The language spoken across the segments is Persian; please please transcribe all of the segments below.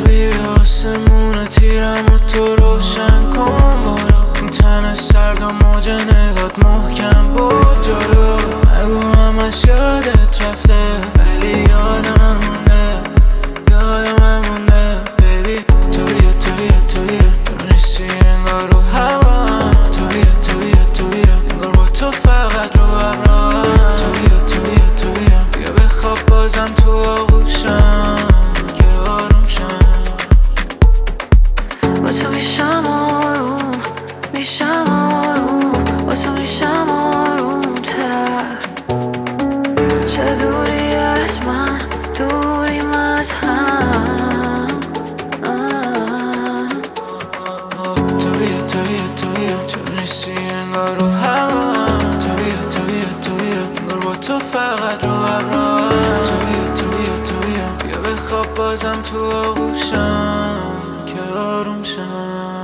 بی آسمون تیرم و تو روشن کن برو. این تن سرد و موج نگات محکم بود جلو. مگو همش یادت رفته ولی یادم مونده، یادم مونده. بیبی تویه تو نیستی انگار رو هوا. تویه انگار با تو فقط رو ابرا. تویه بیا بخواب بازم تو آغوشم که آروم شم. با تو میشم آروم، میشم آروم، با تو میشم آروم تر. چرا دوری از من، دوریم از هم. تویه چرا نیستی انگار رو هوا. تویه انگار با تو فقط رو ابرا. تویه بیا بخواب بازم تو آغوشم که آروم شم.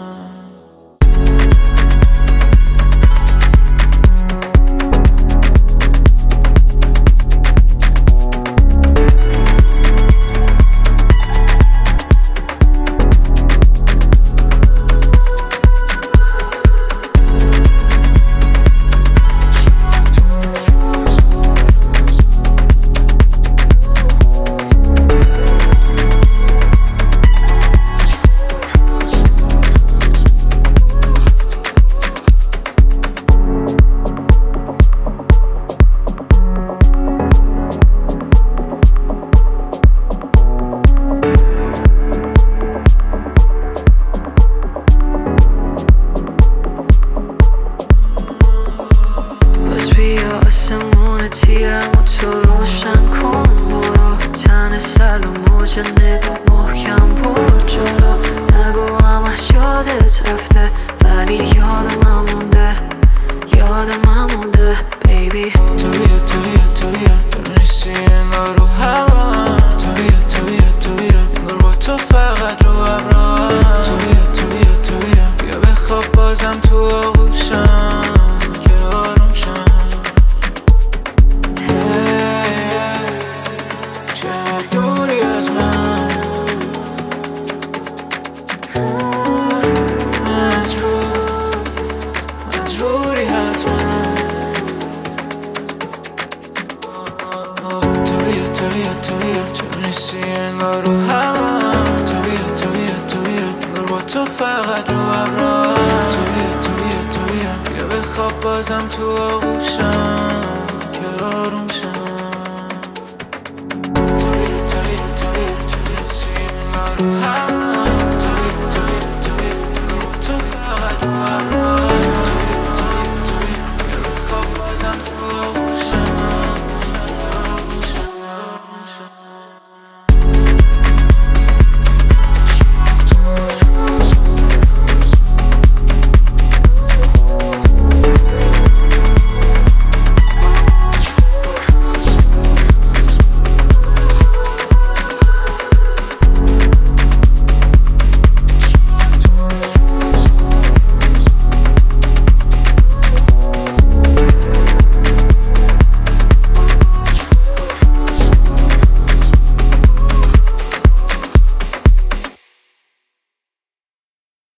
آسمون تیرم و تو روشن کن برو. تن سرد و موج نگاه محکم بود جلو. نگو همش یادت رفته ولی یادم مونده، یادم مونده. بیبی تویه تو نیستی انگار رو هوا. تویه انگار با تو فقط رو ابرا. تویه بیا بخواب بازم تو آغوشم که آروم شم. دوری از من مجبوری حتما. تویه چرا نیستی انگار رو هوا. تویه انگار با تو فقط رو ابرا. تویه بیا بخواب بازم تو آغوشم که آروم شم. تویه چرا نیستی انگار رو هوا.